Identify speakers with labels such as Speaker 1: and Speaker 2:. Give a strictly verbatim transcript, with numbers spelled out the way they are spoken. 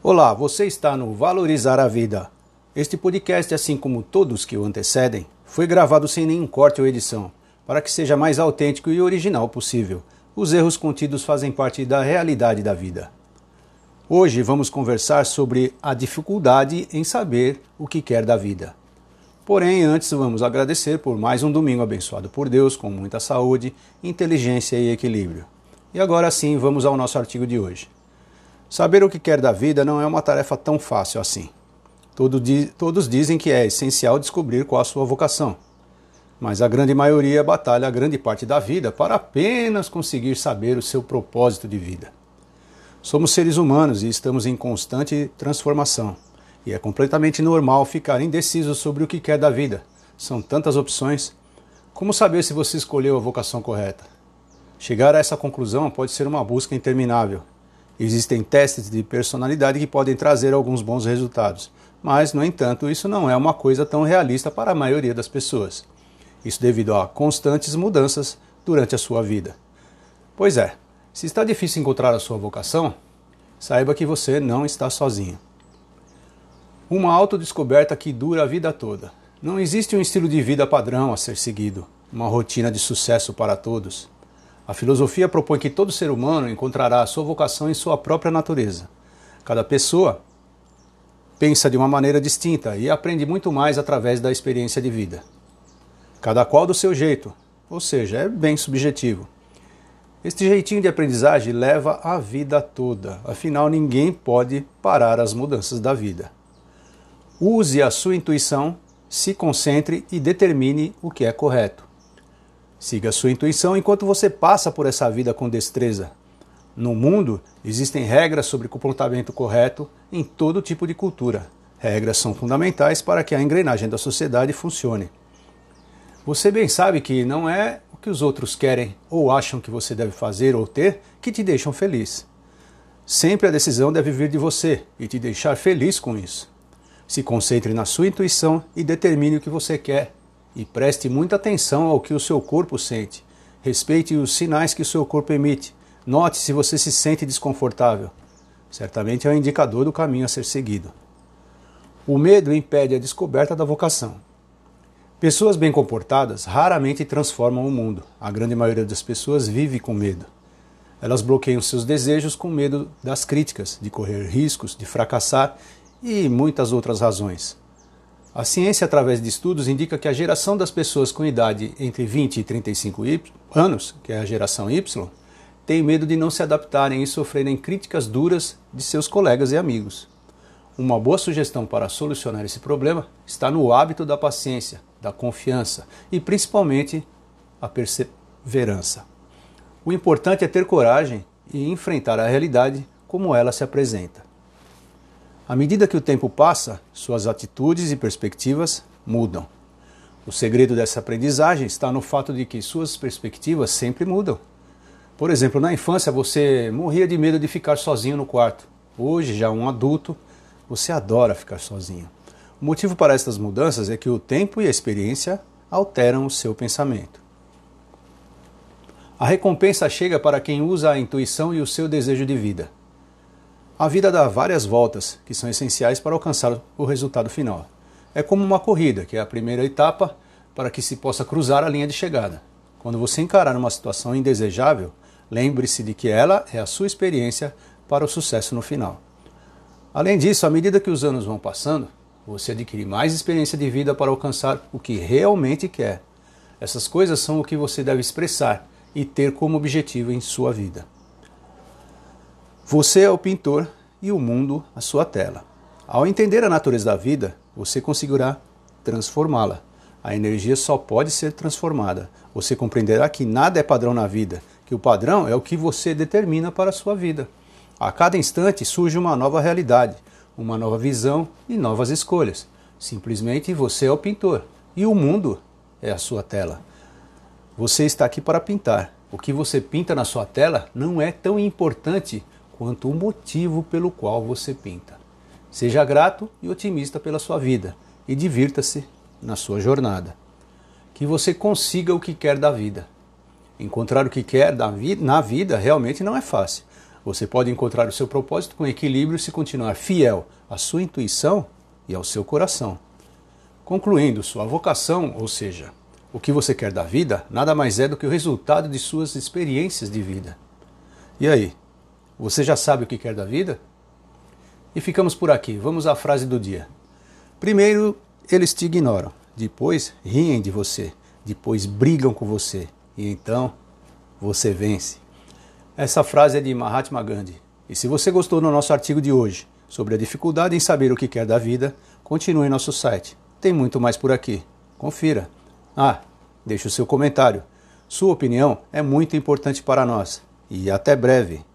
Speaker 1: Olá, você está no Valorizar a Vida. Este podcast, assim como todos que o antecedem, foi gravado sem nenhum corte ou edição, para que seja mais autêntico e original possível. Os erros contidos fazem parte da realidade da vida. Hoje vamos conversar sobre a dificuldade em saber o que quer da vida. Porém, antes vamos agradecer por mais um domingo abençoado por Deus, com muita saúde, inteligência e equilíbrio. E agora sim, vamos ao nosso artigo de hoje. Saber o que quer da vida não é uma tarefa tão fácil assim. Todos dizem que é essencial descobrir qual a sua vocação. Mas a grande maioria batalha a grande parte da vida para apenas conseguir saber o seu propósito de vida. Somos seres humanos e estamos em constante transformação. E é completamente normal ficar indeciso sobre o que quer da vida. São tantas opções. Como saber se você escolheu a vocação correta? Chegar a essa conclusão pode ser uma busca interminável. Existem testes de personalidade que podem trazer alguns bons resultados, mas, no entanto, isso não é uma coisa tão realista para a maioria das pessoas. Isso devido a constantes mudanças durante a sua vida. Pois é, se está difícil encontrar a sua vocação, saiba que você não está sozinho. Uma autodescoberta que dura a vida toda. Não existe um estilo de vida padrão a ser seguido, uma rotina de sucesso para todos. A filosofia propõe que todo ser humano encontrará a sua vocação em sua própria natureza. Cada pessoa pensa de uma maneira distinta e aprende muito mais através da experiência de vida. Cada qual do seu jeito, ou seja, é bem subjetivo. Este jeitinho de aprendizagem leva a vida toda, afinal ninguém pode parar as mudanças da vida. Use a sua intuição, se concentre e determine o que é correto. Siga a sua intuição enquanto você passa por essa vida com destreza. No mundo, existem regras sobre comportamento correto em todo tipo de cultura. Regras são fundamentais para que a engrenagem da sociedade funcione. Você bem sabe que não é o que os outros querem ou acham que você deve fazer ou ter que te deixam feliz. Sempre a decisão deve vir de você e te deixar feliz com isso. Se concentre na sua intuição e determine o que você quer. E preste muita atenção ao que o seu corpo sente. Respeite os sinais que o seu corpo emite. Note se você se sente desconfortável. Certamente é um indicador do caminho a ser seguido. O medo impede a descoberta da vocação. Pessoas bem comportadas raramente transformam o mundo. A grande maioria das pessoas vive com medo. Elas bloqueiam seus desejos com medo das críticas, de correr riscos, de fracassar e muitas outras razões. A ciência, através de estudos, indica que a geração das pessoas com idade entre vinte e trinta e cinco anos, que é a geração Y, tem medo de não se adaptarem e sofrerem críticas duras de seus colegas e amigos. Uma boa sugestão para solucionar esse problema está no hábito da paciência, da confiança e, principalmente, a perseverança. O importante é ter coragem e enfrentar a realidade como ela se apresenta. À medida que o tempo passa, suas atitudes e perspectivas mudam. O segredo dessa aprendizagem está no fato de que suas perspectivas sempre mudam. Por exemplo, na infância você morria de medo de ficar sozinho no quarto. Hoje, já um adulto, você adora ficar sozinho. O motivo para estas mudanças é que o tempo e a experiência alteram o seu pensamento. A recompensa chega para quem usa a intuição e o seu desejo de vida. A vida dá várias voltas, que são essenciais para alcançar o resultado final. É como uma corrida, que é a primeira etapa para que se possa cruzar a linha de chegada. Quando você encarar uma situação indesejável, lembre-se de que ela é a sua experiência para o sucesso no final. Além disso, à medida que os anos vão passando, você adquire mais experiência de vida para alcançar o que realmente quer. Essas coisas são o que você deve expressar e ter como objetivo em sua vida. Você é o pintor e o mundo a sua tela. Ao entender a natureza da vida, você conseguirá transformá-la. A energia só pode ser transformada. Você compreenderá que nada é padrão na vida, que o padrão é o que você determina para a sua vida. A cada instante surge uma nova realidade, uma nova visão e novas escolhas. Simplesmente você é o pintor e o mundo é a sua tela. Você está aqui para pintar. O que você pinta na sua tela não é tão importante quanto o motivo pelo qual você pinta. Seja grato e otimista pela sua vida e divirta-se na sua jornada. Que você consiga o que quer da vida. Encontrar o que quer na vida realmente não é fácil. Você pode encontrar o seu propósito com equilíbrio se continuar fiel à sua intuição e ao seu coração. Concluindo, sua vocação, ou seja, o que você quer da vida, nada mais é do que o resultado de suas experiências de vida. E aí, você já sabe o que quer da vida? E ficamos por aqui, vamos à frase do dia. Primeiro, eles te ignoram, depois riem de você, depois brigam com você, e então você vence. Essa frase é de Mahatma Gandhi. E se você gostou do nosso artigo de hoje sobre a dificuldade em saber o que quer da vida, continue em nosso site. Tem muito mais por aqui. Confira. Ah, deixe o seu comentário. Sua opinião é muito importante para nós. E até breve.